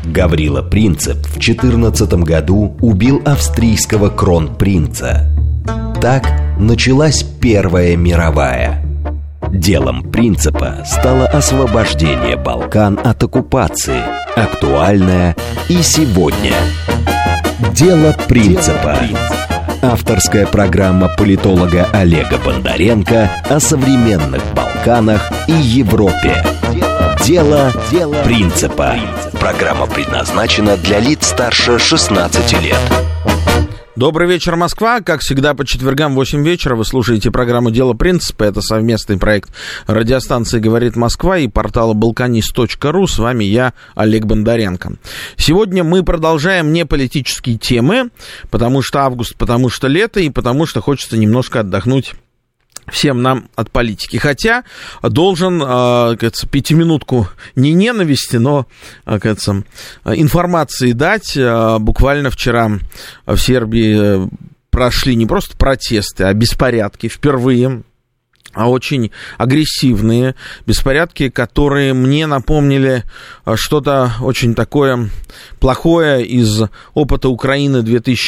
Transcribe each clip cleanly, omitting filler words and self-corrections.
Гаврила Принцип в 14 году убил австрийского кронпринца. Так началась Первая мировая. Делом Принципа стало освобождение Балкан от оккупации, актуальное и сегодня. Дело Принципа. Авторская программа политолога Олега Бондаренко о современных Балканах и Европе. Дело Принципа. Программа предназначена для лиц старше 16 лет. Добрый вечер, Москва. Как всегда, по четвергам в 8 вечера вы слушаете программу «Дело Принципа». Это совместный проект радиостанции «Говорит Москва» и портала balkanist.ru. С вами я, Олег Бондаренко. Сегодня мы продолжаем не политические темы, потому что август, потому что лето и потому что хочется немножко отдохнуть всем нам от политики. Хотя должен, кажется, пятиминутку не ненависти, но, кажется, информации дать. Буквально вчера в Сербии прошли не просто протесты, а беспорядки впервые. Очень агрессивные беспорядки, которые мне напомнили что-то очень такое плохое из опыта Украины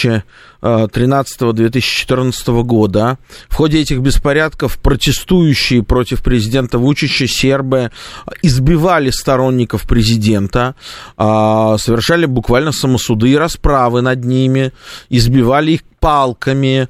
2013-2014 года. В ходе этих беспорядков протестующие против президента Вучича сербы избивали сторонников президента, совершали буквально самосуды и расправы над ними, избивали их палками,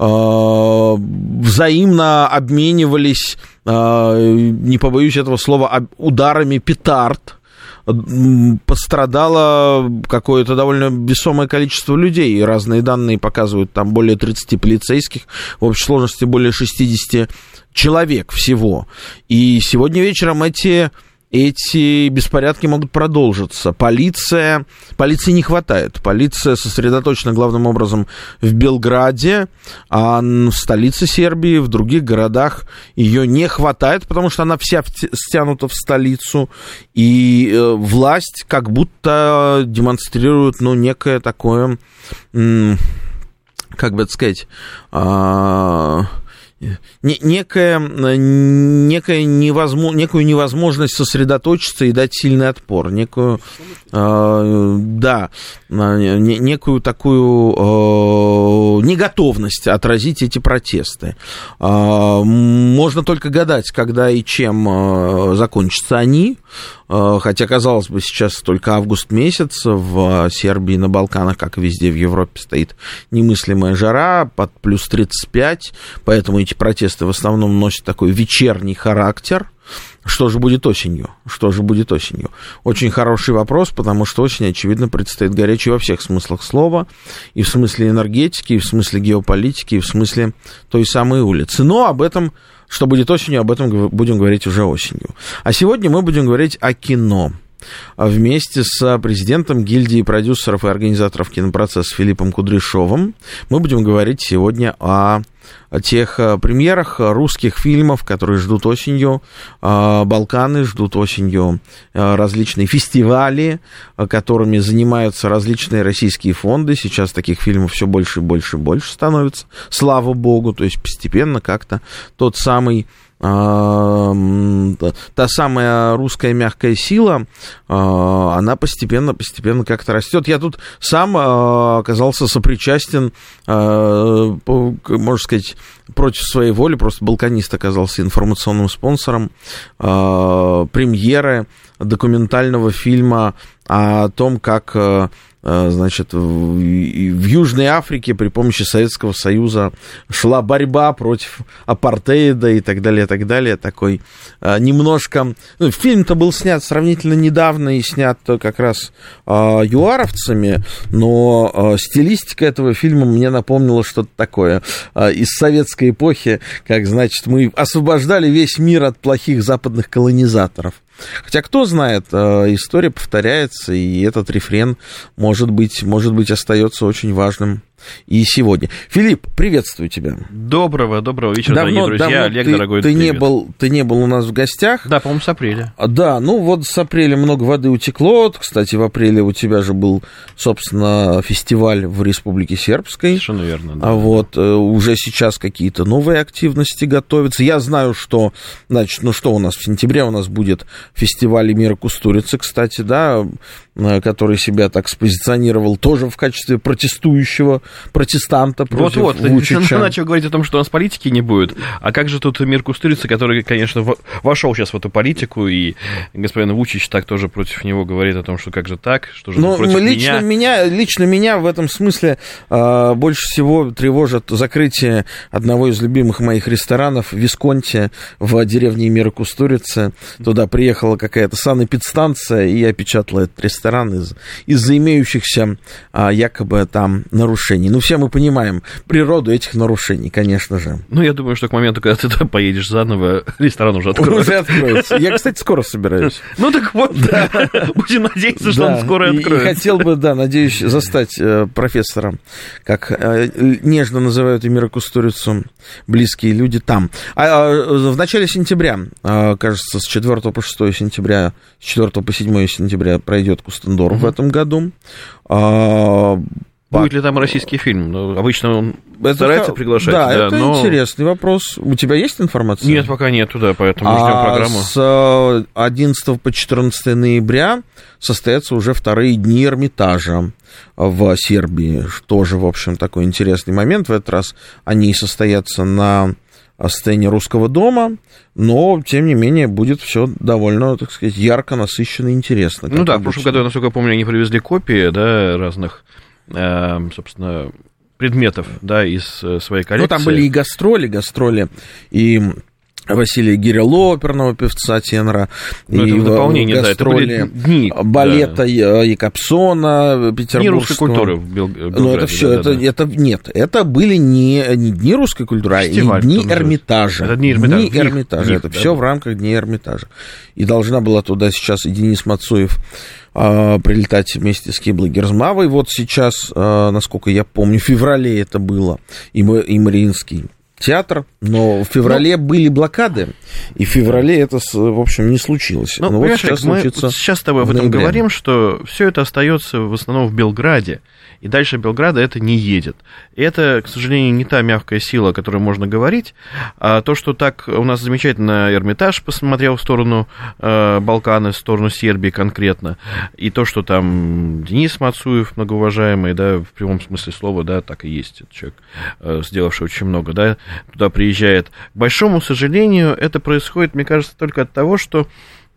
взаимно обменивались, не побоюсь этого слова, ударами петард. Пострадало какое-то довольно весомое количество людей, и разные данные показывают, там более 30 полицейских, в общей сложности более 60 человек всего. И сегодня вечером эти беспорядки могут продолжиться. Полиции не хватает. Полиция сосредоточена главным образом в Белграде, а в столице Сербии, в других городах ее не хватает, потому что она вся стянута в столицу, и власть как будто демонстрирует, некое такое, как бы это сказать, некую невозможность сосредоточиться и дать сильный отпор, некую такую неготовность отразить эти протесты. Можно только гадать, когда и чем закончатся они, хотя, казалось бы, сейчас только август месяц, в Сербии, на Балканах, как и везде в Европе, стоит немыслимая жара, под плюс 35, поэтому эти протесты в основном носят такой вечерний характер. Что же будет осенью? Очень хороший вопрос, потому что осень, очевидно, предстоит горячей во всех смыслах слова, и в смысле энергетики, и в смысле геополитики, и в смысле той самой улицы. Но об этом, что будет осенью, об этом будем говорить уже осенью. А сегодня мы будем говорить о кино. Вместе с президентом гильдии продюсеров и организаторов кинопроцесса Филиппом Кудряшовым мы будем говорить сегодня о тех премьерах русских фильмов, которые ждут осенью. Балканы ждут осенью различные фестивали, которыми занимаются различные российские фонды. Сейчас таких фильмов все больше и больше и больше становится, слава богу. То есть постепенно как-то та самая русская мягкая сила, она постепенно как-то растет. Я тут сам оказался сопричастен, можно сказать, против своей воли, просто «Балканист» оказался информационным спонсором премьеры документального фильма о том, как, значит, в Южной Африке при помощи Советского Союза шла борьба против апартеида и так далее, такой немножко... Фильм-то был снят сравнительно недавно и снят как раз юаровцами, но стилистика этого фильма мне напомнила что-то такое из советской эпохи, как, значит, мы освобождали весь мир от плохих западных колонизаторов. Хотя, кто знает, история повторяется, и этот рефрен, может быть, остается очень важным и сегодня. Филипп, приветствую тебя. Доброго вечера, дорогие друзья. Олег, дорогой, ты не был у нас в гостях. Да, по-моему, с апреля. Да, ну вот с апреля много воды утекло. Кстати, в апреле у тебя же был, собственно, фестиваль в Республике Сербской. Совершенно верно. Да. Вот, уже сейчас какие-то новые активности готовятся. Я знаю, что, значит, что у нас в сентябре у нас будет фестиваль Эмира Кустурицы, кстати, да, который себя так спозиционировал тоже в качестве протестующего протестанта против Вучича. Вот, начал говорить о том, что у нас политики не будет. А как же тут Эмир Кустурица, который, конечно, вошел сейчас в эту политику, и господин Вучич так тоже против него говорит о том, что как же так, что же против меня. Лично меня в этом смысле больше всего тревожит закрытие одного из любимых моих ресторанов Висконти в деревне Эмира Кустурицы. Туда приехала какая-то санэпидстанция и опечатала этот ресторан из-за имеющихся якобы там нарушений. Ну, все мы понимаем природу этих нарушений, конечно же. Ну, я думаю, что к моменту, когда ты туда поедешь заново, ресторан уже откроется. Я, кстати, скоро собираюсь. Ну, так вот, будем надеяться, что он скоро откроется. И хотел бы, надеюсь, застать профессора, как нежно называют Эмира Кустурицу близкие люди, там. В начале сентября, кажется, с 4 по 6 сентября, с 4 по 7 сентября пройдет Кустендорф в этом году. Будет ли там российский фильм? Ну, обычно он старается приглашать. Да, это интересный вопрос. У тебя есть информация? Нет, пока нету, да, поэтому ждем программу. С 11 по 14 ноября состоятся уже вторые дни Эрмитажа в Сербии. Тоже, в общем, такой интересный момент. В этот раз они состоятся на сцене Русского дома, но, тем не менее, будет все довольно, так сказать, ярко, насыщенно и интересно. Ну да, в прошлом году, насколько я помню, они привезли копии, да, разных, собственно, предметов, да, из своей коллекции. Ну, там были и гастроли, и Василия Гирило, оперного певца, тенора, ну, и дополнение, гастроли, да, это были дни, балета Якобсона, петербургского. Дни русской культуры в Белграде. Ну, это все, это были не дни русской культуры, фестиваль, а дни Эрмитажа. Это дни Эрмитажа. Это все в рамках дней Эрмитажа. И должна была туда сейчас и Денис Мацуев прилетать вместе с Киблой Герзмавой. Вот сейчас, насколько я помню, в феврале это было, и Мариинский театр, но в феврале были блокады, и в феврале это, в общем, не случилось. Ну, вот сейчас с тобой об этом говорим, что все это остается в основном в Белграде, и дальше Белграда это не едет. И это, к сожалению, не та мягкая сила, о которой можно говорить, а то, что так у нас замечательно Эрмитаж посмотрел в сторону Балкана, в сторону Сербии конкретно, и то, что там Денис Мацуев, многоуважаемый, да, в прямом смысле слова, да, так и есть, этот человек, сделавший очень много, да, туда приезжает. К большому сожалению, это происходит, мне кажется, только от того, что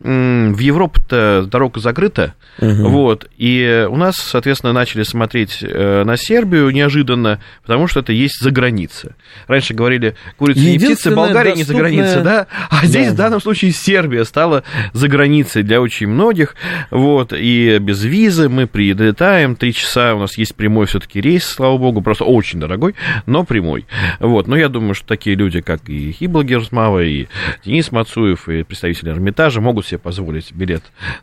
в Европу-то дорога закрыта, вот, и у нас, соответственно, начали смотреть на Сербию неожиданно, потому что это есть за граница. Раньше говорили, курица не птица, Болгария не за границей, да, а здесь в данном случае Сербия стала за границей для очень многих, вот, и без визы мы прилетаем, 3 часа, у нас есть прямой все-таки рейс, слава богу, просто очень дорогой, но прямой, вот, но я думаю, что такие люди, как и Хибла Герзмава, и Денис Мацуев, и представители Эрмитажа могут себе позволить билет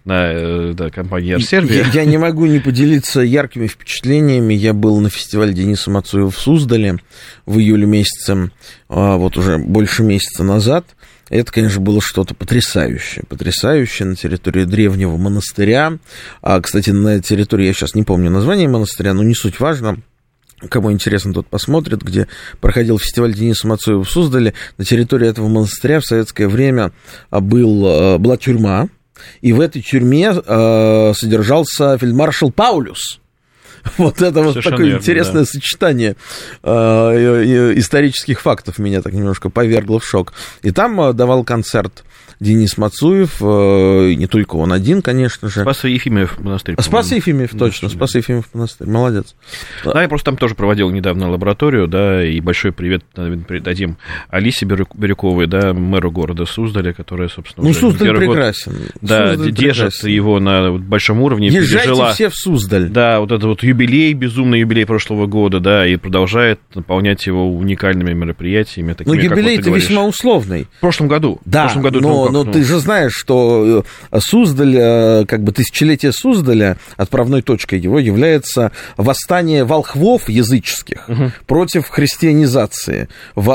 на компанию Air Serbia. Я не могу не поделиться яркими впечатлениями. Я был на фестивале Дениса Мацуева в Суздале в июле месяце, вот уже больше месяца назад. Это, конечно, было что-то потрясающее на территории древнего монастыря. Кстати, на территории, я сейчас не помню название монастыря, но не суть важно. Кому интересно, тот посмотрит, где проходил фестиваль Дениса Мацуева в Суздале. На территории этого монастыря в советское время была тюрьма, и в этой тюрьме содержался фельдмаршал Паулюс. Вот это вот такое верно, интересное сочетание исторических фактов меня так немножко повергло в шок. И там давал концерт Денис Мацуев, не только он один, конечно же. Спас Ефимов монастырь. Спас Ефимов, точно, Спас Ефимов монастырь, молодец. Да, я просто там тоже проводил недавно лабораторию, да, и большой привет дадим Алисе Бирюковой, да, мэру города Суздаля, которая, собственно, уже Суздаль прекрасен. Да, держит его на большом уровне. Езжайте все в Суздаль. Да, вот это вот юбилей, безумный юбилей прошлого года, да, и продолжает наполнять его уникальными мероприятиями. Такими, но юбилей-то весьма условный. В прошлом году. Да, но ты же знаешь, что Суздаль, как бы тысячелетие Суздаля, отправной точкой его является восстание волхвов языческих против христианизации в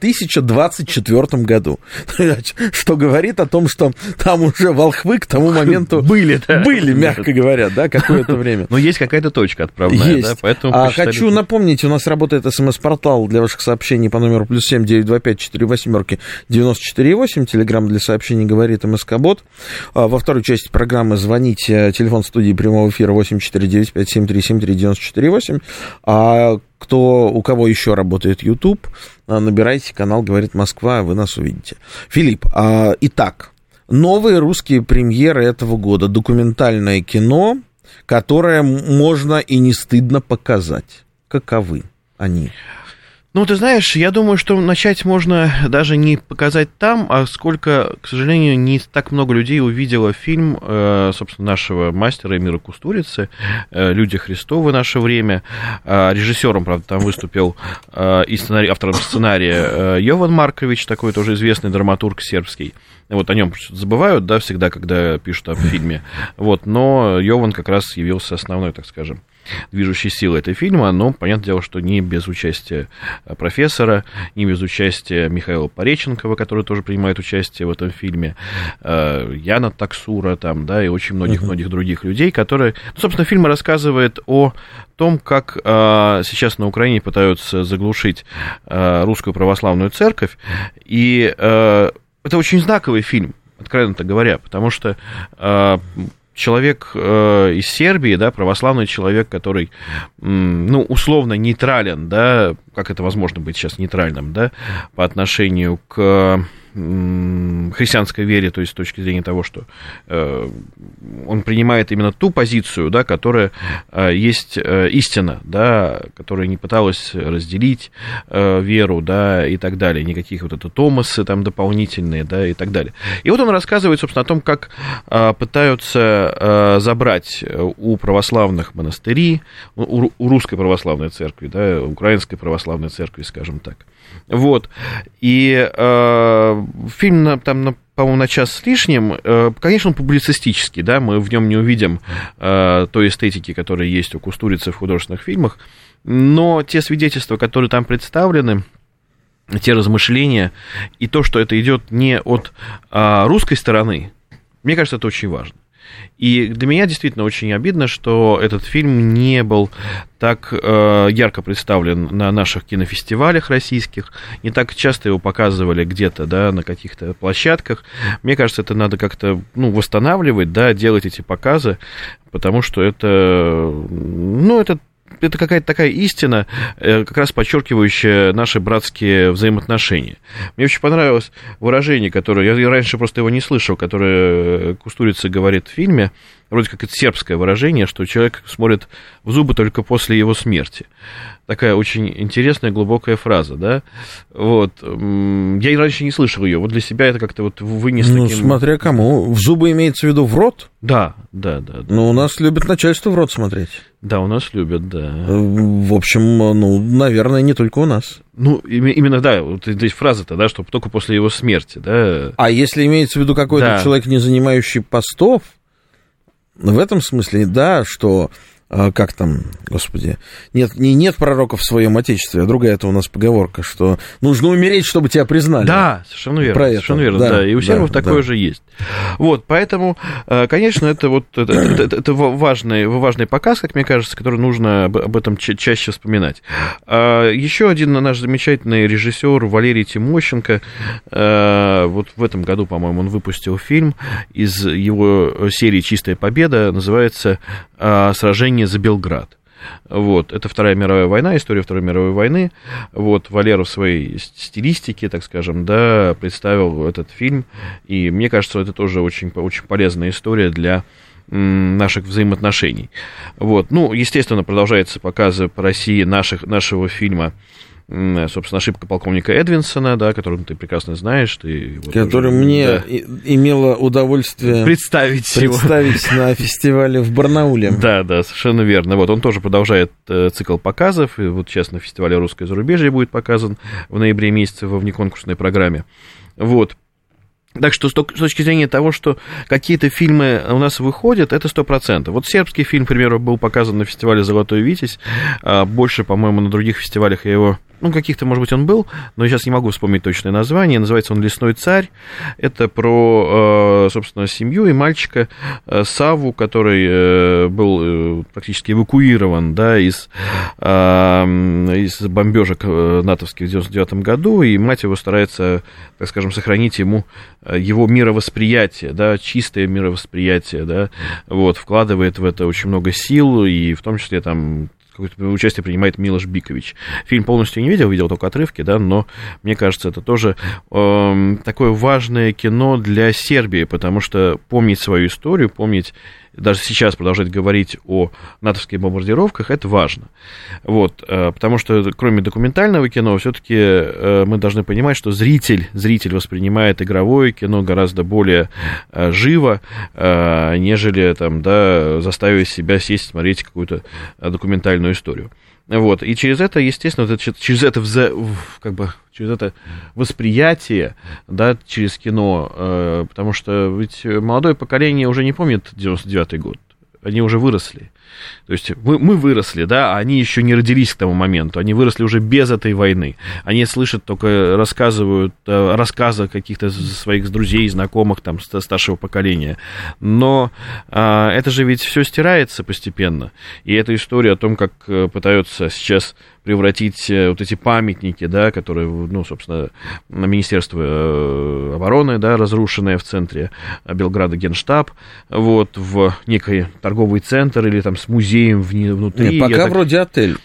1024 году. Что говорит о том, что там уже волхвы к тому моменту были, мягко говоря, да, какое-то время. Но есть какая-то точка отправная, есть. Да, поэтому хочу напомнить, у нас работает СМС-портал для ваших сообщений по номеру +7 925 48 94 8, телеграмм для сообщений говорит МСК-бот. Во второй части программы звоните, телефон студии прямого эфира 8495 7373 94 8. У кого еще работает YouTube, набирайте канал «Говорит Москва», вы нас увидите. Филипп, итак, новые русские премьеры этого года, документальное кино, которое можно и не стыдно показать. Каковы они? Ну, ты знаешь, я думаю, что начать можно даже не показать там, а сколько, к сожалению, не так много людей увидело фильм, собственно, нашего мастера Эмира Кустурицы «Люди Христовы. Наше время». Режиссером, правда, там выступил и автором сценария Йован Маркович, такой тоже известный драматург сербский. Вот о нем забывают, да, всегда, когда пишут о фильме. Вот, но Йован как раз явился основной, так скажем, движущей силой этого фильма, но, понятное дело, что не без участия профессора, не без участия Михаила Пореченкова, который тоже принимает участие в этом фильме, Яна Таксура, там, да, и очень многих других людей, которые... Ну, собственно, фильм рассказывает о том, как сейчас на Украине пытаются заглушить русскую православную церковь, и это очень знаковый фильм, откровенно говоря, потому что человек из Сербии, да, православный человек, который, ну, условно нейтрален, да, как это возможно быть сейчас нейтральным, да, по отношению к христианской вере, то есть с точки зрения того, что он принимает именно ту позицию, да, которая есть истина, да, которая не пыталась разделить веру, да, и так далее, никаких вот это томасы там дополнительные, да, и так далее. И вот он рассказывает, собственно, о том, как пытаются забрать у православных монастырей, у русской православной церкви, да, украинской православной церкви, скажем так. Вот, и фильм там, по-моему, на час с лишним, конечно, он публицистический, да, мы в нем не увидим той эстетики, которая есть у Кустурицы в художественных фильмах, но те свидетельства, которые там представлены, те размышления, и то, что это идет не от русской стороны, мне кажется, это очень важно. И для меня действительно очень обидно, что этот фильм не был так ярко представлен на наших кинофестивалях российских, не так часто его показывали где-то, да, на каких-то площадках. Мне кажется, это надо как-то, ну, восстанавливать, да, делать эти показы, потому что это, ну, это какая-то такая истина, как раз подчеркивающая наши братские взаимоотношения. Мне очень понравилось выражение, которое я раньше просто его не слышал, которое Кустурица говорит в фильме, вроде как это сербское выражение, что человек смотрит в зубы только после его смерти. Такая очень интересная, глубокая фраза, да? Вот. Я и раньше не слышал ее. Вот для себя это как-то вот вынес таким... таким... смотря кому. В зубы имеется в виду в рот? Да. Но у нас любят начальство в рот смотреть. Да, у нас любят, да. В общем, ну, наверное, не только у нас. Ну, именно, да, вот здесь фраза-то, да, что только после его смерти, да. А если имеется в виду какой-то человек, не занимающий постов, в этом смысле, да, что, как там, господи, нет пророков в своем отечестве, а другая это у нас поговорка, что нужно умереть, чтобы тебя признали. Да, совершенно верно, совершенно верно, да, и у сербов такое же есть. Вот, поэтому, конечно, это вот это важный показ, как мне кажется, который нужно об этом чаще вспоминать. Еще один наш замечательный режиссер Валерий Тимощенко, вот в этом году, по-моему, он выпустил фильм из его серии «Чистая победа», называется «Сражение за Белград». Вот, это Вторая мировая война, история Второй мировой войны. Вот, Валера в своей стилистике, так скажем, да, представил этот фильм. И мне кажется, это тоже очень, очень полезная история для наших взаимоотношений. Вот, ну, естественно, продолжаются показы по России нашего фильма собственно, ошибка полковника Эдвинсона, да, которую ты прекрасно знаешь. Который мне имело удовольствие представить на фестивале в Барнауле. Да, совершенно верно. Вот, он тоже продолжает цикл показов, и вот сейчас на фестивале «Русское зарубежье» будет показан в ноябре месяце во внеконкурсной программе. Вот. Так что с точки зрения того, что какие-то фильмы у нас выходят, это 100%. Вот сербский фильм, к примеру, был показан на фестивале «Золотой Витязь». Больше, по-моему, на других фестивалях я его... каких-то, может быть, он был, но сейчас не могу вспомнить точное название. Называется он «Лесной царь». Это про, собственно, семью и мальчика Савву, который был практически эвакуирован, да, из бомбежек натовских в 1999 году, и мать его старается, так скажем, сохранить ему его мировосприятие, да, чистое мировосприятие, да, вот, вкладывает в это очень много сил, и в том числе там какое-то участие принимает Милош Бикович. Фильм полностью не видел только отрывки, да, но мне кажется, это тоже такое важное кино для Сербии, потому что помнить свою историю, помнить, даже сейчас продолжать говорить о натовских бомбардировках, это важно. Вот, потому что кроме документального кино, все-таки мы должны понимать, что зритель воспринимает игровое кино гораздо более живо, нежели там, да, заставить себя сесть, смотреть какую-то документальную историю. Вот, и через это, естественно, через это восприятие, да, через кино, потому что ведь молодое поколение уже не помнит 99-й год, они уже выросли. То есть мы выросли, да, а они еще не родились к тому моменту, они выросли уже без этой войны. Они слышат только, рассказы каких-то своих друзей, знакомых, там, старшего поколения. Но это же ведь все стирается постепенно. И эта история о том, как пытаются сейчас превратить вот эти памятники, да, которые, ну, собственно, Министерство обороны, да, разрушенное в центре Белграда, Генштаб, вот, в некий торговый центр или там с музеем внутри. Нет, пока вроде отель.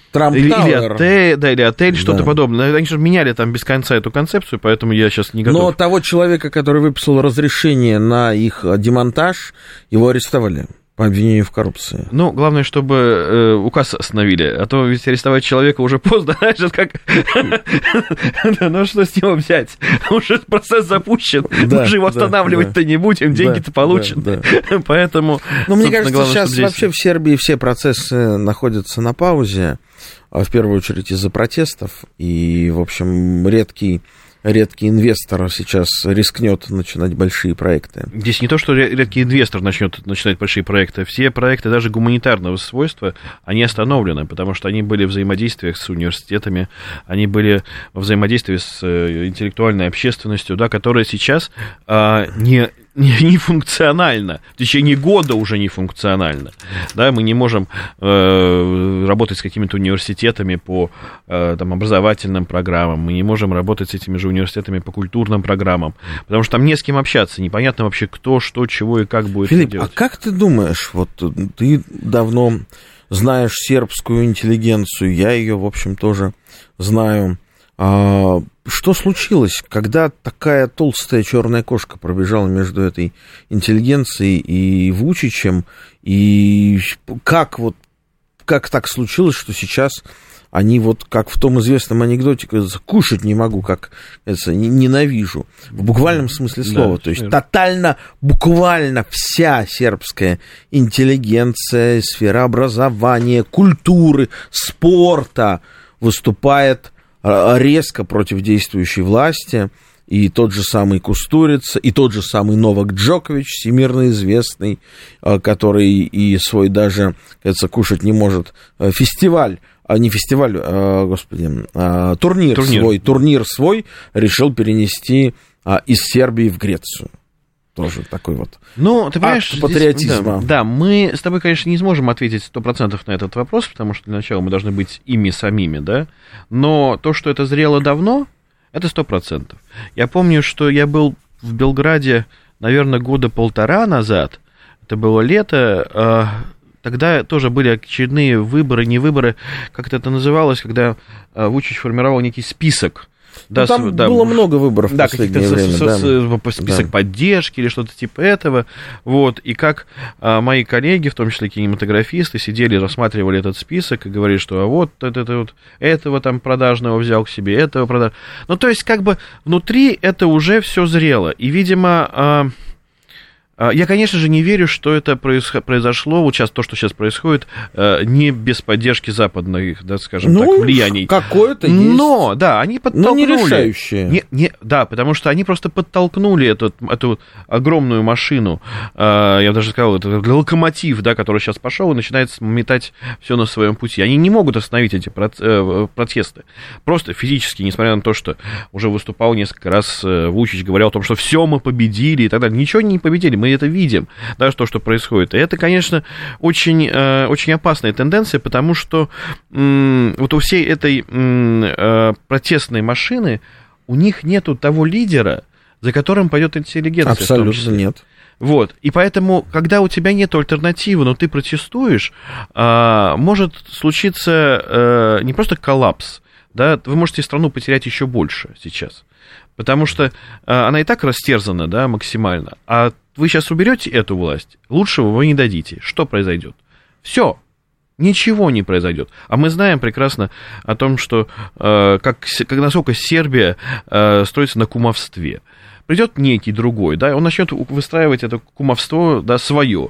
Или отель, что-то подобное. Они же меняли там без конца эту концепцию, поэтому я сейчас не готов. Но того человека, который выписал разрешение на их демонтаж, его арестовали по обвинению в коррупции. Ну, главное, чтобы указ остановили, а то ведь арестовать человека уже поздно, знаешь, как... Ну, что с него взять? Уже процесс запущен, мы же его останавливать-то не будем, деньги-то получены. Поэтому... Ну, мне кажется, сейчас вообще в Сербии все процессы находятся на паузе, в первую очередь из-за протестов, и, в общем, редкий инвестор сейчас рискнет начинать большие проекты. Здесь не то, что редкий инвестор начинать большие проекты. Все проекты, даже гуманитарного свойства, они остановлены, потому что они были в взаимодействиях с университетами, они были во взаимодействии с интеллектуальной общественностью, да, которая сейчас не функционально, в течение года уже не функционально. Да, мы не можем работать с какими-то университетами по там, образовательным программам, мы не можем работать с этими же университетами по культурным программам, потому что там не с кем общаться, непонятно вообще, кто, что, чего и как будет Филипп, делать. А как ты думаешь, вот ты давно знаешь сербскую интеллигенцию, я ее, в общем, тоже знаю. Что случилось, когда такая толстая черная кошка пробежала между этой интеллигенцией и Вучичем, и как так случилось, что сейчас они вот, как в том известном анекдоте, кушать не могу, как это, ненавижу, в буквальном смысле слова, да, то есть тотально, буквально вся сербская интеллигенция, сфера образования, культуры, спорта выступает резко против действующей власти, и тот же самый Кустурица, и тот же самый Новак Джокович, всемирно известный, который и свой даже, кажется, кушать не может, турнир свой решил перенести из Сербии в Грецию. Тоже такой вот ты понимаешь, акт патриотизма. Здесь, да, мы с тобой, конечно, не сможем ответить 100% на этот вопрос, потому что для начала мы должны быть ими самими, да, но то, что это зрело давно, это 100%. Я помню, что я был в Белграде, наверное, года 1.5 назад, это было лето, тогда тоже были очередные выборы, не выборы, как это называлось, когда Вучич формировал некий список Да, там было много выборов в последнее время. Список поддержки или что-то типа этого. Вот. И как мои коллеги, в том числе кинематографисты, сидели, рассматривали этот список и говорили, что вот этого там продажного взял к себе, этого продажного. Ну, то есть, как бы внутри это уже все зрело. И, видимо... Я, конечно же, не верю, что это произошло, вот сейчас то, что сейчас происходит, не без поддержки западных, да, скажем так, влияний. Какое-то есть. Но, да, они подтолкнули. Но не решающее. Да, потому что они просто подтолкнули эту огромную машину, я бы даже сказал, это локомотив, да, который сейчас пошел и начинает метать все на своем пути. Они не могут остановить эти протесты. Просто физически, несмотря на то, что уже выступал несколько раз Вучич, говорил о том, что все, мы победили и так далее. Ничего не победили, мы это видим, да, что происходит. И это, конечно, очень, очень опасная тенденция, потому что вот у всей этой протестной машины у них нету того лидера, за которым пойдет интеллигенция. Абсолютно нет. Вот, и поэтому, когда у тебя нет альтернативы, но ты протестуешь, может случиться не просто коллапс, да, вы можете страну потерять еще больше сейчас, потому что она и так растерзана, да, максимально, а вы сейчас уберете эту власть, лучшего вы не дадите. Что произойдет? Все. Ничего не произойдет. А мы знаем прекрасно о том, что насколько Сербия строится на кумовстве. Придет некий другой, да, он начнет выстраивать это кумовство, да, свое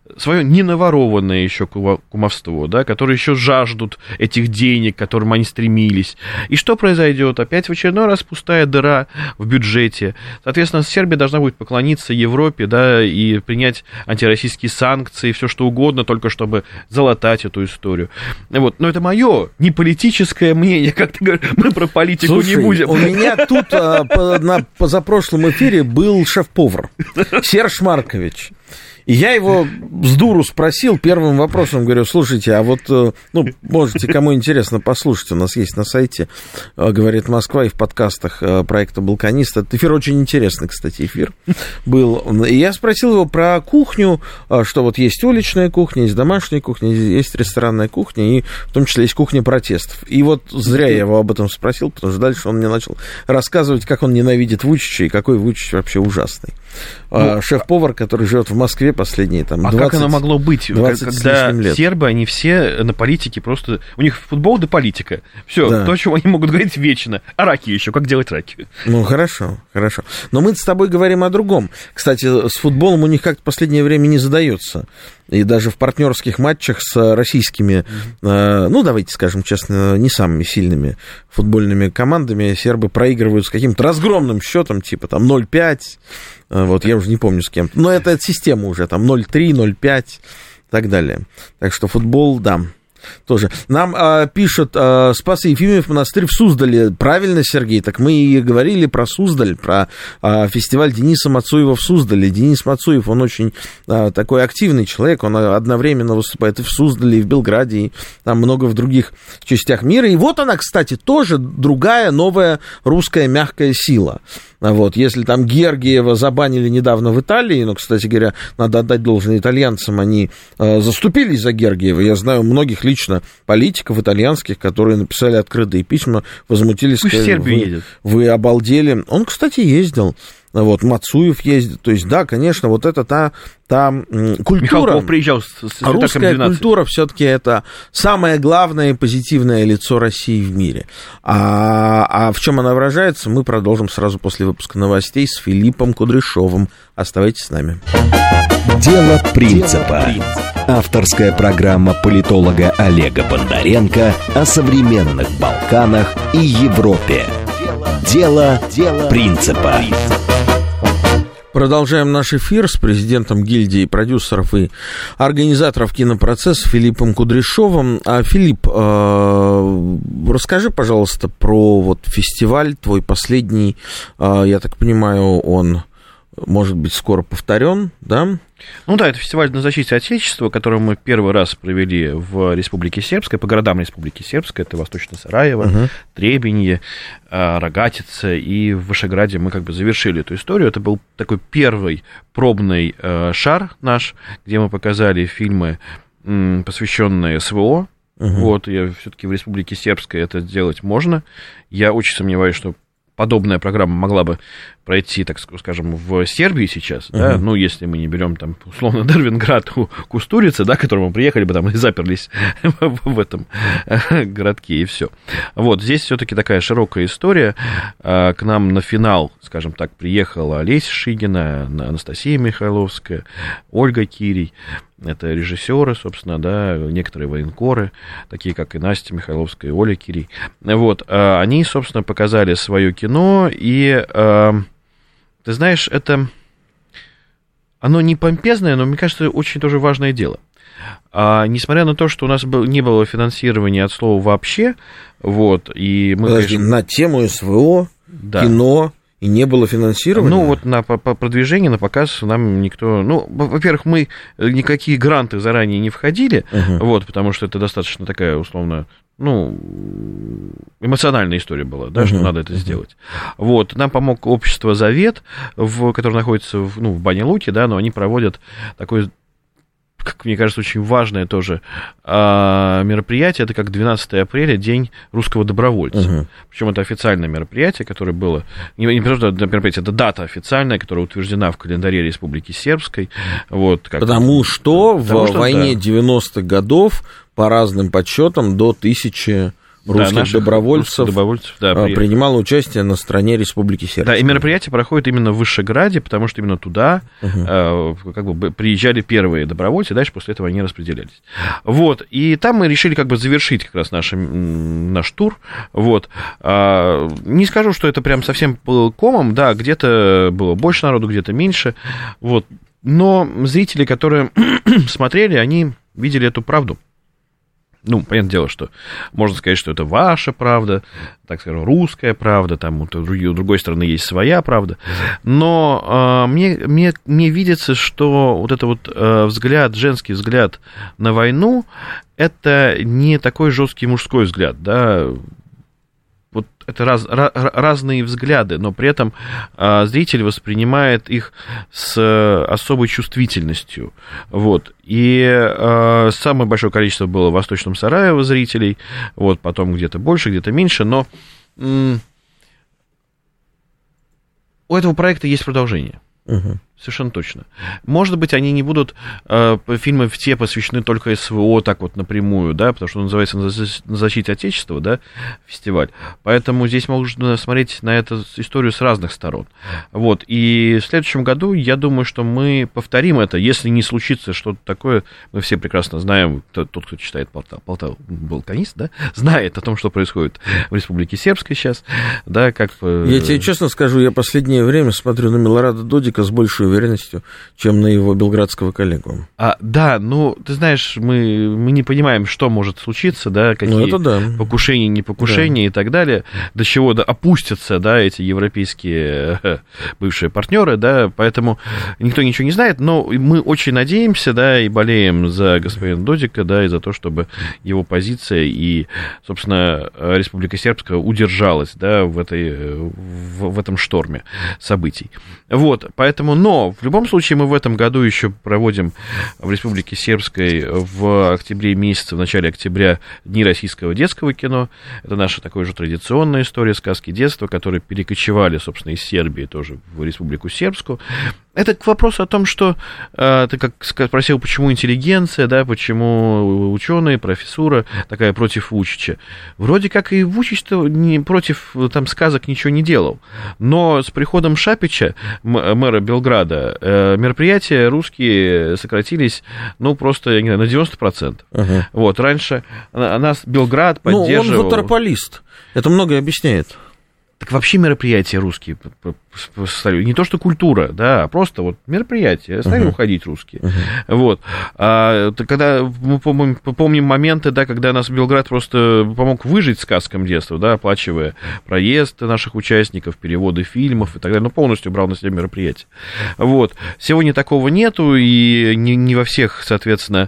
не наворованное еще кумовство, да, которые еще жаждут этих денег, к которым они стремились. И что произойдет? Опять в очередной раз пустая дыра в бюджете. Соответственно, Сербия должна будет поклониться Европе, да, и принять антироссийские санкции, все что угодно, только чтобы залатать эту историю. Вот. Но это мое не политическое мнение, как ты говоришь, мы про политику не будем. У меня тут на позапрошлом эфире был шеф-повар Серж Маркович. И я его с дуру спросил первым вопросом, говорю, слушайте, а вот, ну, можете, кому интересно, послушать, у нас есть на сайте, говорит Москва, и в подкастах проекта «Балканист». Этот эфир очень интересный, кстати, эфир был. И я спросил его про кухню, что вот есть уличная кухня, есть домашняя кухня, есть ресторанная кухня, и в том числе есть кухня протестов. И вот зря я его об этом спросил, потому что дальше он мне начал рассказывать, как он ненавидит Вучича и какой Вучич вообще ужасный. Шеф-повар, который живет в Москве последние там 20, как оно могло быть, когда лет. Сербы, они все на политике просто... У них футбол да политика. Все, да. То, о чем они могут говорить вечно. А раки еще, как делать раки? Ну, хорошо. Но мы с тобой говорим о другом. Кстати, с футболом у них как-то в последнее время не задается. И даже в партнерских матчах с российскими, ну, давайте скажем честно, не самыми сильными футбольными командами сербы проигрывают с каким-то разгромным счетом, типа там 0-5. Вот, я уже не помню с кем. Но это система уже, там 0-3, 0-5 и так далее. Так что футбол, да, тоже. Нам пишут, Спас Ефимов монастырь в Суздале. Правильно, Сергей? Так мы и говорили про Суздаль, про фестиваль Дениса Мацуева в Суздале. Денис Мацуев, он очень такой активный человек, он одновременно выступает и в Суздале, и в Белграде, и там много в других частях мира. И вот она, кстати, тоже другая новая русская мягкая сила. Вот, если там Гергиева забанили недавно в Италии, но, кстати говоря, надо отдать должное итальянцам, они заступились за Гергиева. Я знаю многих лично политиков итальянских, которые написали открытые письма, возмутились, сказали, вы обалдели. Он, кстати, ездил. Вот, Мацуев ездит, то есть, да, конечно, вот это та культура, Михалков приезжал с русская культура все-таки это самое главное и позитивное лицо России в мире. А в чем она выражается, мы продолжим сразу после выпуска новостей с Филиппом Кудряшовым. Оставайтесь с нами. Дело принципа. Авторская программа политолога Олега Бондаренко о современных Балканах и Европе. Дело принципа. Продолжаем наш эфир с президентом гильдии продюсеров и организаторов кинопроцесса Филиппом Кудряшовым. Филипп, расскажи, пожалуйста, про вот фестиваль твой последний. Я так понимаю, он может быть скоро повторен, да? Ну да, это фестиваль «На защите Отечества», который мы первый раз провели в Республике Сербской, по городам Республики Сербской, это Восточно-Сараево, Требенье, Рогатица, и в Вышеграде мы как бы завершили эту историю. Это был такой первый пробный шар наш, где мы показали фильмы, посвященные СВО. Вот, и все-таки в Республике Сербской это сделать можно. Я очень сомневаюсь, что подобная программа могла бы пройти, так скажем, в Сербии сейчас, да, ну, если мы не берем там, условно, Дервинград, Кустурица, да, к которому мы приехали бы там и заперлись в этом городке, и все. Вот, здесь все-таки такая широкая история. К нам на финал, скажем так, приехала Олеся Шигина, Анастасия Михайловская, Ольга Кирий. Это режиссеры, собственно, да, некоторые военкоры, такие как и Настя Михайловская, и Оля Кирий. Вот, они, собственно, показали свое кино, и, ты знаешь, оно не помпезное, но, мне кажется, очень тоже важное дело. Несмотря на то, что у нас не было финансирования от слова вообще, вот, и мы, конечно... На тему СВО, да. Кино... И не было финансирования? Ну, вот на продвижение, на показ нам никто... Ну, во-первых, мы никакие гранты заранее не входили, вот, потому что это достаточно такая, условно, ну, эмоциональная история была, да, что надо это сделать. Вот, нам помог общество «Завет», которое находится в Бане-Луке, да, но они проводят такой... как мне кажется, очень важное тоже мероприятие, это как 12 апреля, День русского добровольца. Причем это официальное мероприятие, которое было, не просто мероприятие, это дата официальная, которая утверждена в календаре Республики Сербской. Вот, потому что в войне 90-х годов, по разным подсчетам, до 1000... русских добровольцев да, принимало участие на стороне Республики Сербия. Да, и мероприятие проходит именно в Вышеграде, потому что именно туда как бы приезжали первые добровольцы, и дальше после этого они распределялись. Вот, и там мы решили как бы завершить как раз наш тур. Вот. Не скажу, что это прям совсем был комом, да, где-то было больше народу, где-то меньше, вот. Но зрители, которые смотрели, они видели эту правду. Ну, понятное дело, что можно сказать, что это ваша правда, так скажем, русская правда, там у другой стороны есть своя правда, но мне видится, что вот этот вот взгляд, женский взгляд на войну, это не такой жесткий мужской взгляд, да, вот это разные взгляды, но при этом зритель воспринимает их с особой чувствительностью. Вот. И самое большое количество было в Восточном Сараево зрителей, вот, потом где-то больше, где-то меньше, но у этого проекта есть продолжение. Совершенно точно. Может быть, они не будут, фильмы все посвящены только СВО так вот напрямую, да, потому что он называется «На защите Отечества», да, фестиваль. Поэтому здесь можно смотреть на эту историю с разных сторон. Вот. И в следующем году, я думаю, что мы повторим это, если не случится что-то такое. Мы все прекрасно знаем, тот, кто читает «Балканист», да, знает о том, что происходит в Республике Сербской сейчас, да, как... Я тебе честно скажу, я последнее время смотрю на Милорада Додика с большей уверенностью, чем на его белградского коллегу. Да, ну, ты знаешь, мы не понимаем, что может случиться, да, какие покушения, не покушения и так далее, до чего опустятся, да, эти европейские бывшие партнеры, да, поэтому никто ничего не знает, но мы очень надеемся, да, и болеем за господина Додика, да, и за то, чтобы его позиция и, собственно, Республика Сербская удержалась, да, в этом шторме событий. Вот, поэтому, но в любом случае мы в этом году еще проводим в Республике Сербской в октябре месяце, в начале октября Дни российского детского кино. Это наша такая же традиционная история сказки детства, которые перекочевали, собственно, из Сербии тоже в Республику Сербскую. Это к вопросу о том, что ты как спросил, почему интеллигенция, да, почему ученые, профессура такая против Вучича. Вроде как и Вучич-то против там сказок ничего не делал. Но с приходом Шапича, мэра Белграда, мероприятия русские сократились, ну, просто, я не знаю, на 90%. Вот, раньше нас Белград поддерживал... Ну, он ватерполист. Это многое объясняет. Так вообще мероприятия русские, не то что культура, да, а просто вот мероприятия, стали уходить русские. Вот. Когда мы помним моменты, да, когда нас Белград просто помог выжить сказкам детства, да, оплачивая проезд наших участников, переводы фильмов и так далее, ну, полностью брал на себя мероприятие. Вот. Сегодня такого нету, и не во всех, соответственно,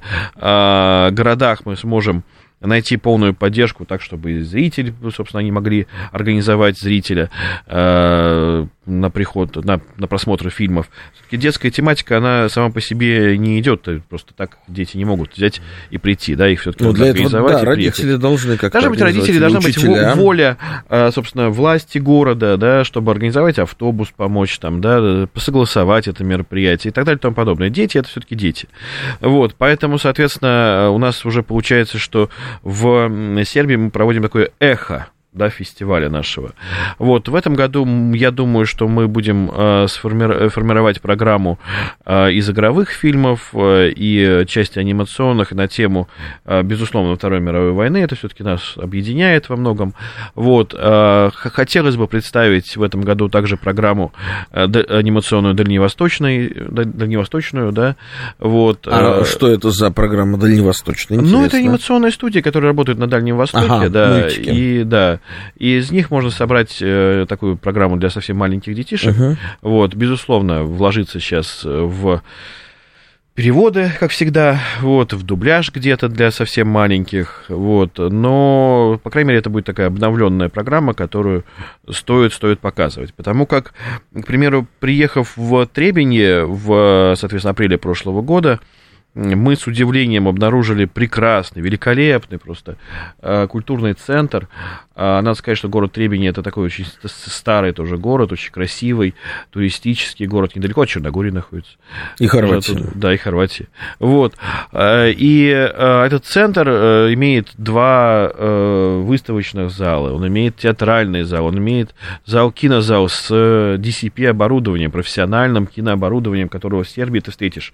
городах мы сможем найти полную поддержку так, чтобы и зрители, собственно, они могли организовать зрителя, на приход, на просмотр фильмов. Все-таки детская тематика, она сама по себе не идет, просто так дети не могут взять и прийти, да, их все-таки надо организовать. Да, родители должны как-то должны быть родители, должна быть воля, собственно, власти города, да, чтобы организовать автобус, помочь там, да, согласовать это мероприятие и так далее и тому подобное. Дети — это все-таки дети. Вот, поэтому, соответственно, у нас уже получается, что в Сербии мы проводим такое эхо, да, фестиваля нашего. Вот, в этом году, я думаю, что мы будем формировать программу из игровых фильмов и части анимационных на тему, безусловно, Второй мировой войны. Это все-таки нас объединяет во многом. Вот, хотелось бы представить в этом году также программу анимационную дальневосточную, да, вот. А что это за программа дальневосточная? Интересно. Ну, это анимационная студия, которая работает на Дальнем Востоке, да, мультики. И да. И из них можно собрать такую программу для совсем маленьких детишек. Вот, безусловно, вложиться сейчас в переводы, как всегда, вот, в дубляж где-то для совсем маленьких, вот, но, по крайней мере, это будет такая обновленная программа, которую стоит показывать, потому как, к примеру, приехав в Требенье в, соответственно, апреле прошлого года, мы с удивлением обнаружили прекрасный, великолепный просто культурный центр. Надо сказать, что город Требенье — это такой очень старый тоже город, очень красивый, туристический город, недалеко от Черногории находится. И Хорватии. Да, и Хорватии. Вот. И этот центр имеет 2 выставочных зала, он имеет театральный зал, он имеет кинозал с DCP-оборудованием, профессиональным кинооборудованием, которого в Сербии ты встретишь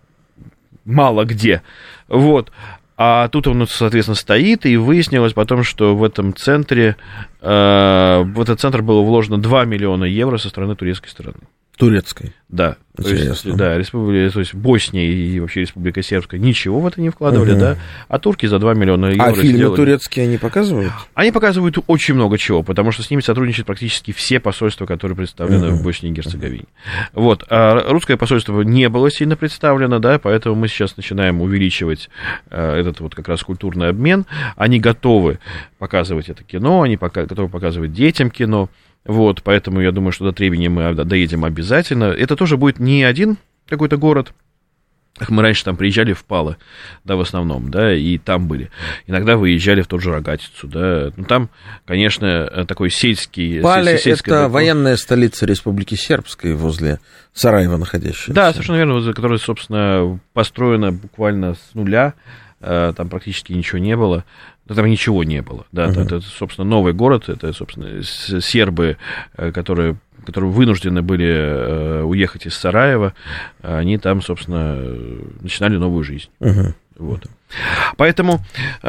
мало где, вот, а тут он, соответственно, стоит, и выяснилось потом, что в этом центре, в этот центр было вложено 2 миллиона евро со стороны турецкой стороны. Турецкой? Да. То есть, да, то есть Босния и вообще Республика Сербская ничего в это не вкладывали, да, а турки за 2 миллиона евро фильмы сделали. Турецкие они показывают? Они показывают очень много чего, потому что с ними сотрудничают практически все посольства, которые представлены в Боснии и Герцеговине. Вот, а русское посольство не было сильно представлено, да, поэтому мы сейчас начинаем увеличивать этот вот как раз культурный обмен. Они готовы показывать это кино, они готовы показывать детям кино. Вот, поэтому я думаю, что до Требенья мы доедем обязательно. Это тоже будет не один какой-то город. Мы раньше там приезжали в Пало, да, в основном, да, и там были. Иногда выезжали в тот же Рогатицу, да. Ну, там, конечно, такой сельский... Пале — это военная столица Республики Сербской, возле Сараева находящаяся. Да, совершенно верно, которая, собственно, построена буквально с нуля. Там практически ничего не было. Там ничего не было, да, это, собственно, новый город, это, собственно, сербы, которые вынуждены были уехать из Сараева, они там, собственно, начинали новую жизнь. Вот. Поэтому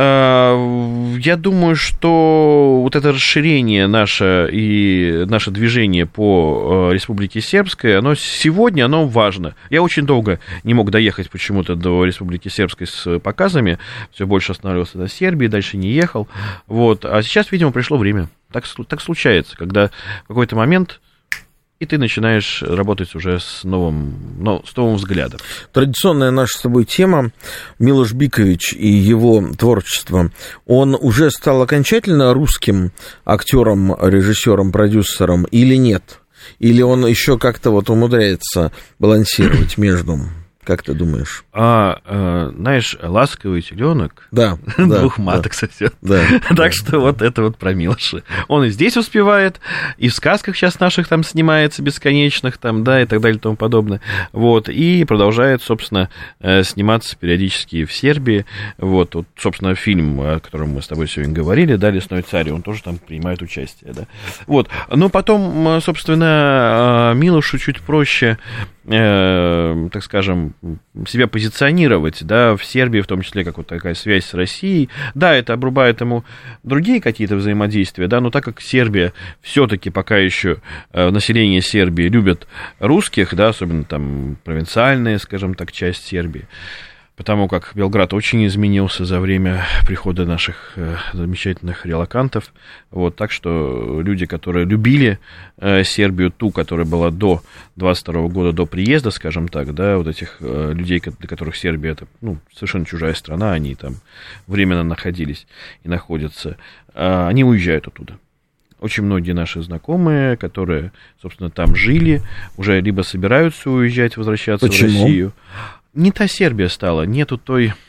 я думаю, что вот это расширение наше движение по Республике Сербской, сегодня оно важно. Я очень долго не мог доехать почему-то до Республики Сербской с показами, все больше останавливался на Сербии, дальше не ехал. Вот. А сейчас, видимо, пришло время. Так случается, когда в какой-то момент... И ты начинаешь работать уже с новым взглядом. Традиционная наша с тобой тема. Милош Бикович и его творчество. Он уже стал окончательно русским актером, режиссером, продюсером или нет? Или он еще как-то вот умудряется балансировать между... Как ты думаешь? Знаешь, ласковый теленок двух маток сосет. Так что вот это вот про Милоша. Он и здесь успевает, и в сказках сейчас наших там снимается бесконечных, там, да, и так далее и тому подобное. Вот, и продолжает, собственно, сниматься периодически в Сербии. Вот, собственно, фильм, о котором мы с тобой сегодня говорили, да, «Лесной царь», он тоже там принимает участие, да. Вот, но потом, собственно, Милошу чуть проще, так скажем, себя позиционировать, да, в Сербии, в том числе, как вот такая связь с Россией. Да, это обрубает ему другие какие-то взаимодействия, да, но так как Сербия все-таки пока еще население Сербии любят русских, да, особенно там провинциальная, скажем так, часть Сербии, потому как Белград очень изменился за время прихода наших замечательных релокантов. Вот, так что люди, которые любили Сербию, ту, которая была до 22 года, до приезда, скажем так, да, вот этих людей, для которых Сербия — это совершенно чужая страна, они там временно находились и находятся, они уезжают оттуда. очень многие наши знакомые, которые, собственно, там жили, уже либо собираются уезжать, возвращаться в Россию. Не та Сербия стала, нету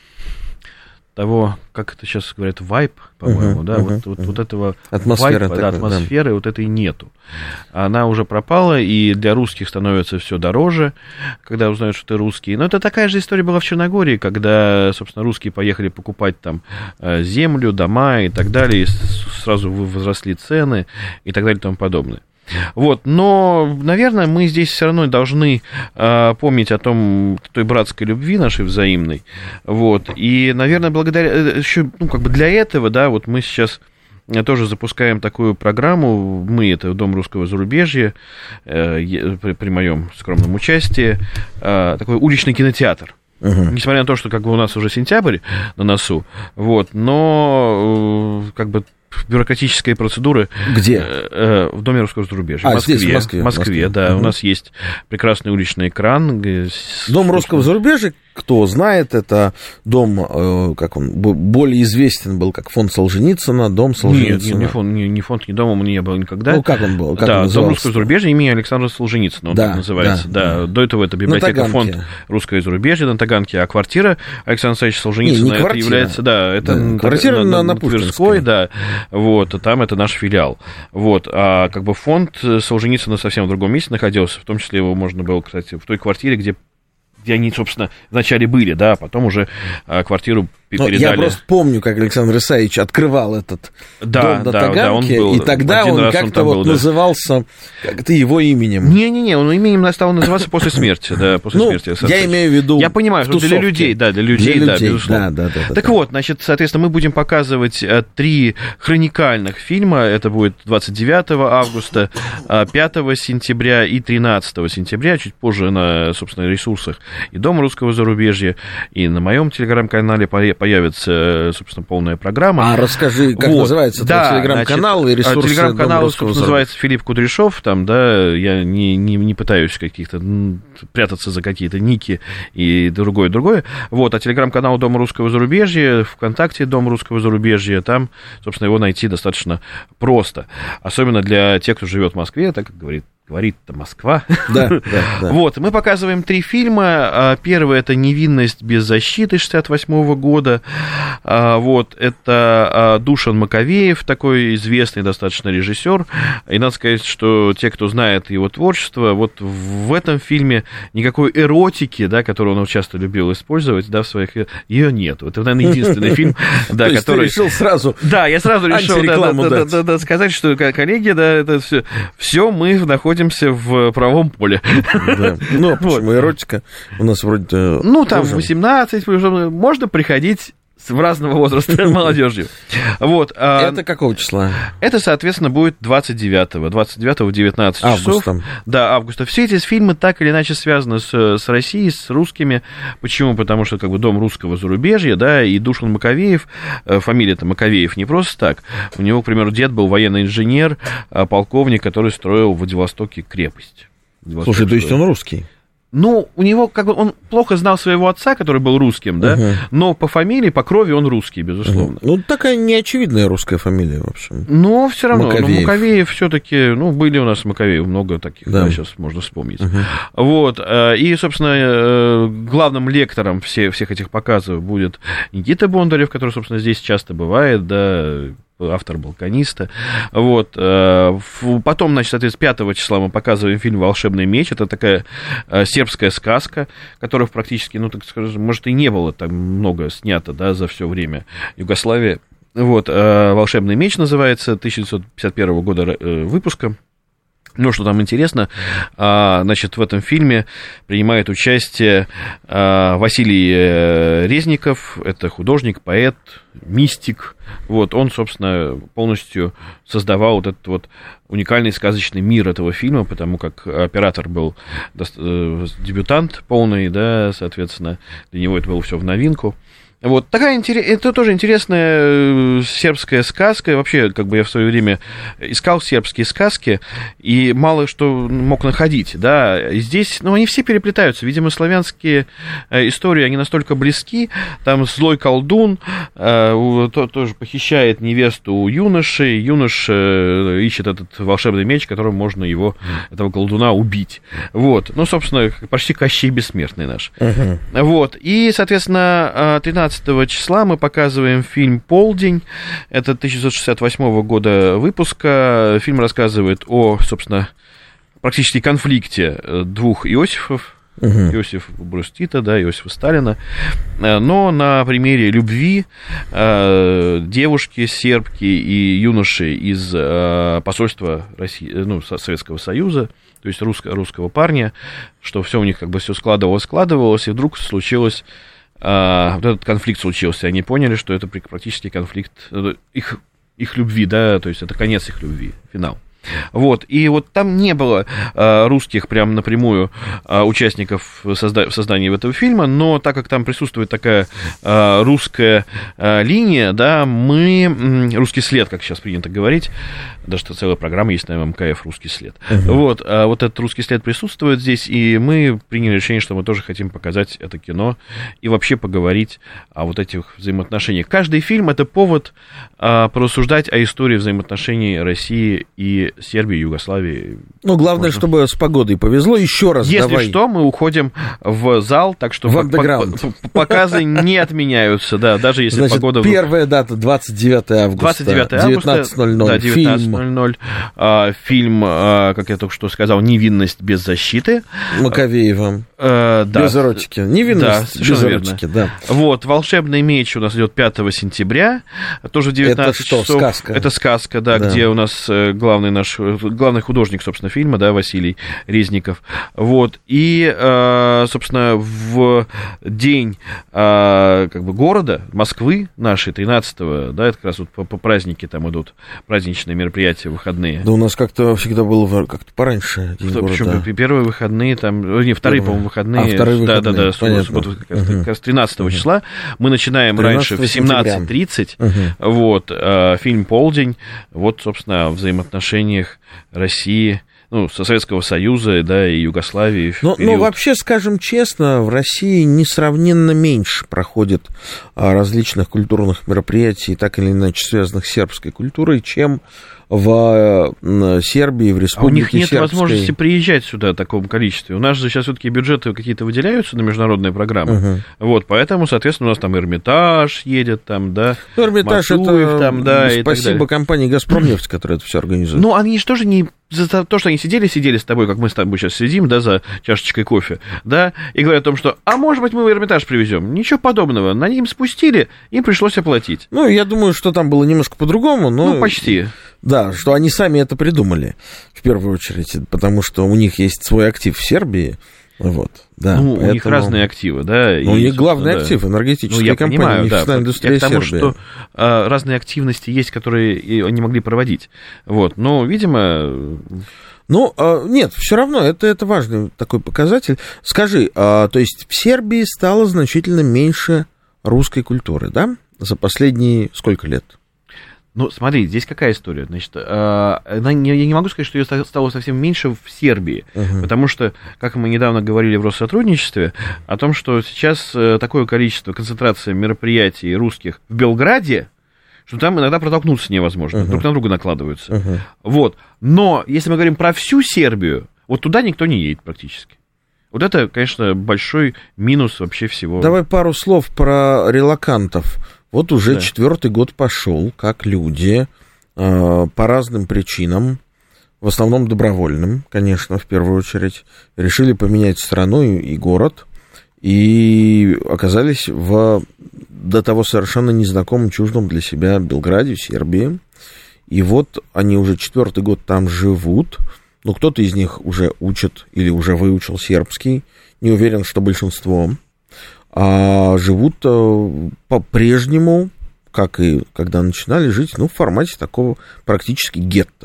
того, как это сейчас говорят, вайб, по-моему, вот этого атмосферы, вайба, атмосферы вот этой нету. Она уже пропала, и для русских становится все дороже, когда узнают, что ты русский. Но это такая же история была в Черногории, когда, собственно, русские поехали покупать там землю, дома и так далее, и сразу возросли цены и так далее и тому подобное. Вот, но, наверное, мы здесь все равно должны помнить о той братской любви нашей взаимной, вот, и, наверное, благодаря, еще, для этого, да, вот мы сейчас тоже запускаем такую программу, это Дом русского зарубежья, при моем скромном участии, такой уличный кинотеатр. Несмотря на то, что у нас уже сентябрь на носу, вот, но бюрократические процедуры. Где? В Доме русского зарубежья. Здесь, в Москве, да. У нас есть прекрасный уличный экран. Дом русского зарубежья, кто знает, это дом, более известен был как фонд Солженицына, дом Солженицына. Нет, не фонд, не дом, он не был никогда. Как он был? Дом русского зарубежья имени Александра Солженицына, он так называется. Да. До этого это библиотека фонд русского зарубежья на Таганке, а квартира Александра Александровича Солженицына это является, квартира на Пушкинской, да. Вот, там это наш филиал. Вот, а фонд Солженицына совсем в другом месте находился, в том числе его можно было, кстати, в той квартире, где они, собственно, вначале были, да, а потом уже квартиру передали. Я просто помню, как Александр Исаевич открывал этот дом на Таганке, он был, и тогда он как-то назывался как-то его именем. Не-не-не, он именем стал называться после смерти, да, после смерти. Я имею в виду я понимаю, что для людей, да, безусловно. Да. Так вот, значит, соответственно, мы будем показывать 3 хроникальных фильма, это будет 29 августа, 5 сентября и 13 сентября, чуть позже на, собственно, ресурсах и Дома русского зарубежья, и на моем телеграм-канале появится, собственно, полная программа. А расскажи, как называется телеграм-канал и ресурсы телеграм-канал, Дома русского называется Филипп Кудряшов, там, да, я не пытаюсь каких-то прятаться за какие-то ники и другое. Вот, а телеграм-канал Дома русского зарубежья, ВКонтакте Дом русского зарубежья, там, собственно, его найти достаточно просто. Особенно для тех, кто живет в Москве, так как говорит-то Москва. Да. Вот, мы показываем 3 фильма. Первый — это «Невинность без защиты» 1968 года. Вот, это Душан Маковеев, такой известный достаточно режиссер. И надо сказать, что те, кто знает его творчество, вот в этом фильме никакой эротики, да, которую он часто любил использовать, да, в своих... Ее нет. Это, наверное, единственный фильм, да, который... Ты решил сразу... Да, я сразу решил сказать, что, коллеги, да, это все мы находимся в правом поле. Да. Ну, почему эротика? У нас вроде... там 18, можно приходить в разного возраста молодежью. Вот. Это какого числа? Это, соответственно, будет 29-го в 19 часов. Августа. Да, августа. Все эти фильмы так или иначе связаны с Россией, с русскими. Почему? Потому что Дом русского зарубежья, да, и Душан Маковеев, фамилия-то Маковеев не просто так. У него, к примеру, дед был военный инженер, полковник, который строил в Владивостоке крепость. Слушай, то есть он русский? Ну, у него, он плохо знал своего отца, который был русским, да, но по фамилии, по крови он русский, безусловно. Ну, такая неочевидная русская фамилия, в общем. Но все равно, Маковеев все-таки, были у нас Маковеев, много таких, да, сейчас можно вспомнить. Вот, и, собственно, главным лектором всех этих показов будет Никита Бондарев, который, собственно, здесь часто бывает, да, автор «Балканиста». Вот. Потом, значит, соответственно, 5 числа мы показываем фильм «Волшебный меч». Это такая сербская сказка, которая практически, так скажем, может, и не было там много снято, да, за все время Югославии. Вот. «Волшебный меч» называется, 1951 года выпуска. Ну, что там интересно, значит, в этом фильме принимает участие Василий Резников, это художник, поэт, мистик. Вот, он, собственно, полностью создавал вот этот вот уникальный сказочный мир этого фильма, потому как оператор был дебютант полный, да, соответственно, для него это было все в новинку. Вот, это тоже интересная сербская сказка. Вообще, как бы я в свое время искал сербские сказки, и мало что мог находить, да. И здесь, они все переплетаются. Видимо, славянские истории, они настолько близки. Там злой колдун тоже похищает невесту у юноши. Юноша ищет этот волшебный меч, которым можно этого колдуна, убить. Вот. Собственно, почти Кощей Бессмертный наш. Вот. И, соответственно, 13 числа мы показываем фильм «Полдень». Это 1968 года выпуска. Фильм рассказывает о, собственно, практически конфликте двух Иосифов. Иосиф Брус Тита, да, Иосифа Сталина, но на примере любви девушки, сербки и юноши из посольства России, Советского Союза, то есть русского парня, что все у них как бы все складывалось, и вдруг случилось, вот этот конфликт случился, они поняли, что это практически конфликт их любви, да, то есть это конец их любви, финал. Вот, и вот там не было русских прям напрямую участников в создании этого фильма, но так как там присутствует такая русская линия, да, русский след, как сейчас принято говорить, даже целая программа есть на МКФ «Русский след». Вот этот русский след присутствует здесь, и мы приняли решение, что мы тоже хотим показать это кино и вообще поговорить о вот этих взаимоотношениях. Каждый фильм — это повод порассуждать о истории взаимоотношений России и Сербии, Югославии. Главное, чтобы с погодой повезло. Еще раз Если что, мы уходим в зал, так что показы не отменяется, да, даже если погода... Первая дата — 29 августа. 29 августа, 19:00. Да, 19:00. Фильм, как я только что сказал, «Невинность без защиты». Маковеева. Без эротики. Невинность без эротики, да. Вот, «Волшебный меч» у нас идет 5 сентября, тоже в 19 часов. Это что, сказка? Это сказка, да, где у нас главный художник, собственно, фильма, да, Василий Резников. Вот, и, собственно, в день как бы города, Москвы нашей, 13-го, да, это как раз вот по празднике там идут праздничные мероприятия, выходные. Да у нас как-то всегда было как-то пораньше. Причем первые выходные, там, вторые, по-моему, выходные. Вторые выходные, да, как раз 13 числа. Мы начинаем раньше в 17:30. Вот, фильм «Полдень». Вот, собственно, о взаимоотношениях России, со Советского Союза, да, и Югославии. Но вообще, скажем честно, в России несравненно меньше проходит различных культурных мероприятий, так или иначе связанных с сербской культурой, чем в Сербии, в Республике Сербской. У них нет возможности приезжать сюда в таком количестве. У нас же сейчас все-таки бюджеты какие-то выделяются на международные программы. Вот, поэтому, соответственно, у нас там Эрмитаж едет, там, да. Эрмитаж — это там, да, спасибо компании «Газпромнефть», которая это все организует. Они же тоже не за то, что они сидели с тобой, как мы с тобой сейчас сидим, да, за чашечкой кофе, да, и говорят о том, что, может быть, мы в Эрмитаж привезем. Ничего подобного. На них спустили, им пришлось оплатить. Я думаю, что там было немножко по-другому, но... почти. Да, что они сами это придумали, в первую очередь, потому что у них есть свой актив в Сербии. Вот, да, поэтому... у них разные активы, да. У них главный актив — энергетическая компания, нефтяная индустрия Сербии. Я к тому, что разные активности есть, которые они могли проводить. Вот, но, видимо... нет, все равно, это важный такой показатель. Скажи, то есть в Сербии стало значительно меньше русской культуры, да, за последние сколько лет? Смотри, здесь какая история. Значит, я не могу сказать, что ее стало совсем меньше в Сербии, потому что, как мы недавно говорили в Россотрудничестве, о том, что сейчас такое количество, концентрация мероприятий русских в Белграде, что там иногда протолкнуться невозможно, друг на друга накладываются. Вот. Но если мы говорим про всю Сербию, вот туда никто не едет практически. Вот это, конечно, большой минус вообще всего. Давай пару слов про релокантов. Вот уже 4-й год пошел, как люди по разным причинам, в основном добровольным, конечно, в первую очередь, решили поменять страну и город, и оказались в до того совершенно незнакомом, чуждом для себя Белграде, Сербии. И вот они уже 4-й год там живут. Кто-то из них уже учит или уже выучил сербский, не уверен, что большинство. А живут по-прежнему, как и когда начинали жить, в формате такого практически гетто.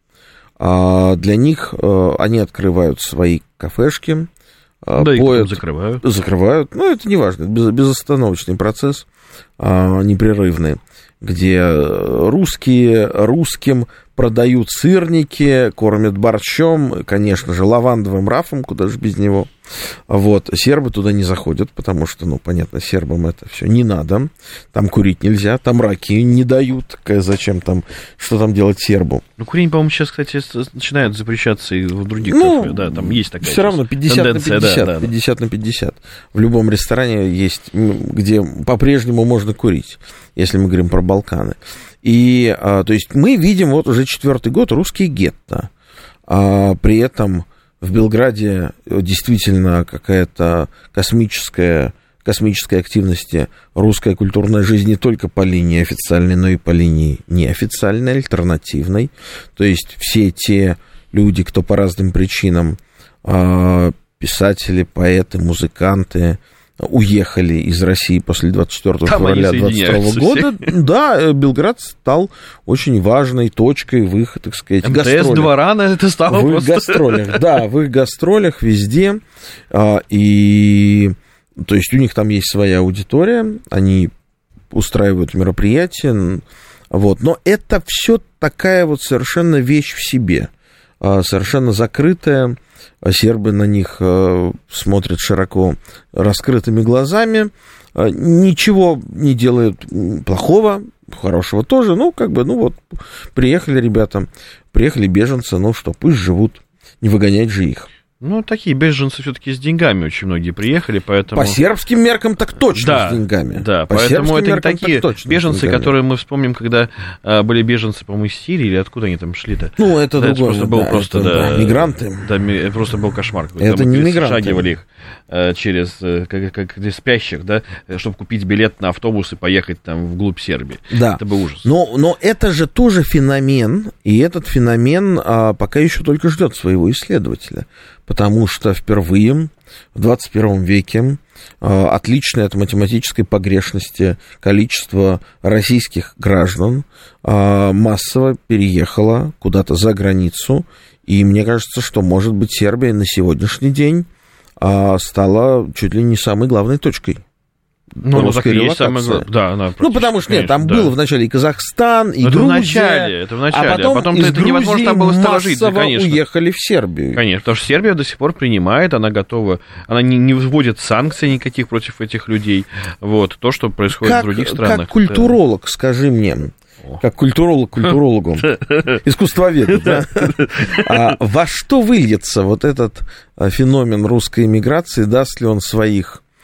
Для них они открывают свои кафешки, поят, закрывают. Это не важно, безостановочный процесс. непрерывные, где русские русским продают сырники, кормят борщом, конечно же, лавандовым рафом, куда же без него. Вот. Сербы туда не заходят, потому что, ну, понятно, сербам это все не надо. Там курить нельзя, там раки не дают. Зачем там, что там делать сербу? Ну, курение, по-моему, сейчас, кстати, начинают запрещаться и в других кафе. Да, там есть такая все равно 50 тенденция, на 50, да. 50 на 50. В любом ресторане есть, где по-прежнему можно курить, если мы говорим про Балканы. И, то есть, мы видим вот уже 4-й год русские гетто. При этом в Белграде действительно какая-то космическая активности, русская культурная жизнь не только по линии официальной, но и по линии неофициальной, альтернативной. То есть, все те люди, кто по разным причинам, писатели, поэты, музыканты, уехали из России после 24 февраля 22 года, да, Белград стал очень важной точкой в их, так сказать, гастролях. МТС-2 рано это стало в их гастролях, да, в их гастролях везде. И, то есть, у них там есть своя аудитория, они устраивают мероприятия, вот. Но это все такая вот совершенно вещь в себе, совершенно закрытая. Сербы на них смотрят широко раскрытыми глазами, ничего не делают плохого, хорошего тоже, ну, как бы, ну, вот, приехали ребята, приехали беженцы, ну, что, пусть живут, не выгонять же их. Ну, такие беженцы все-таки с деньгами очень многие приехали, поэтому... По сербским меркам так точно да, с деньгами. Да, по поэтому это не такие беженцы, которые мы вспомним, когда были беженцы, по-моему, из Сирии, или откуда они там шли-то. Ну, это да, другое. Это просто был просто, да, мигранты. Да, это просто был кошмар. Это не мигранты. Шагивали их через, как спящих, да, чтобы купить билет на автобус и поехать там вглубь Сербии. Да. Это был ужас. Но это же тоже феномен, и этот феномен пока еще только ждет своего исследователя. Потому что впервые в 21 веке отличное от математической погрешности количество российских граждан массово переехало куда-то за границу. И мне кажется, что, может быть, Сербия на сегодняшний день стала чуть ли не самой главной точкой. Ну, так и есть самое главное. Да, она потому что, нет, там было вначале и Казахстан, и Грузия. Это в начале, а потом из это невозможно там было сторожить, конечно. Уехали в Сербию. Конечно, потому что Сербия до сих пор принимает, она готова, она не вводит санкций никаких против этих людей. Вот, то, что происходит в других странах. Как культуролог, скажи мне, как культурологу, искусствоведу, да? Во что выльется вот этот феномен русской эмиграции, даст ли он свои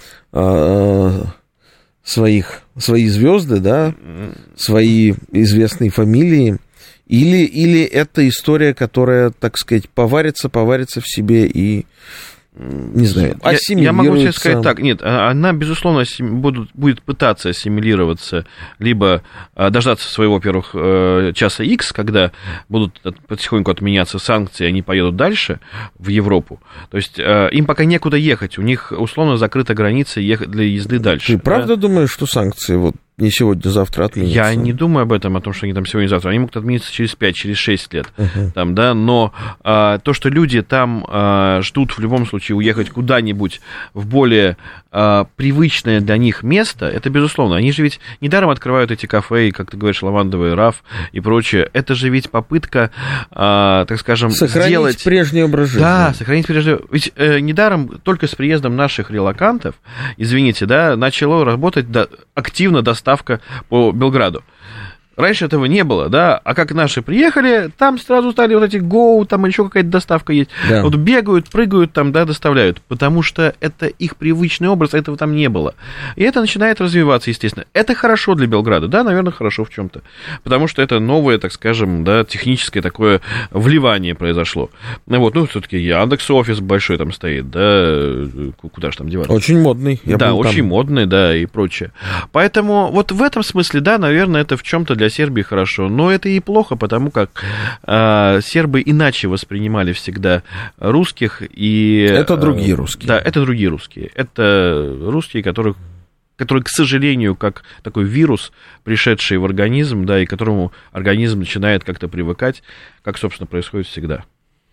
звезды, да, свои известные фамилии, или это история, которая, так сказать, поварится в себе и, не знаю, ассимилируется? Я могу тебе сказать так, нет, она, безусловно, будет пытаться ассимилироваться, либо дождаться своего, во-первых, часа X, когда будут потихоньку отменяться санкции, они поедут дальше в Европу. То есть им пока некуда ехать, у них условно закрыта граница для езды дальше. Ты правда думаешь, что санкции вот не сегодня-завтра отменятся? Я не думаю об этом, о том, что они там сегодня-завтра. Они могут отмениться через 5, через 6 лет. Там, да, но то, что люди там ждут в любом случае уехать куда-нибудь в более привычное для них место, это безусловно. Они же ведь недаром открывают эти кафе, как ты говоришь, лавандовый раф и прочее. Это же ведь попытка, так скажем, сохранить прежний образ жизни. Да, сохранить прежний. Ведь недаром только с приездом наших релокантов, извините, да, начало работать активно доставка по Белграду. Раньше этого не было, да, а как наши приехали, там сразу стали вот эти гоу, там еще какая-то доставка есть, да. Вот бегают, прыгают там, да, доставляют, потому что это их привычный образ, этого там не было. И это начинает развиваться, естественно. Это хорошо для Белграда, да, наверное, хорошо в чем-то, потому что это новое, так скажем, да, техническое такое вливание произошло. Вот, ну, все-таки Яндекс.Офис большой там стоит, да, куда же там деваться? Очень модный. Да, очень модный, да, и прочее. Поэтому вот в этом смысле, да, наверное, это в чем-то для Сербии хорошо, но это и плохо, потому как сербы иначе воспринимали всегда русских. И, это другие русские. Да, это другие русские. Это русские, которые, к сожалению, как такой вирус, пришедший в организм, да, и к которому организм начинает как-то привыкать, как, собственно, происходит всегда.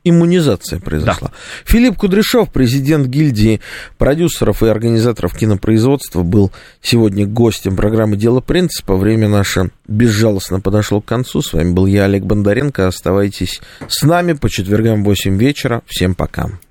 иммунизация произошла. Да. Филипп Кудряшов, президент гильдии продюсеров и организаторов кинопроизводства, был сегодня гостем программы «Дело принципа». Время наше безжалостно подошло к концу. С вами был я, Олег Бондаренко. Оставайтесь с нами по четвергам в 8 вечера. Всем пока.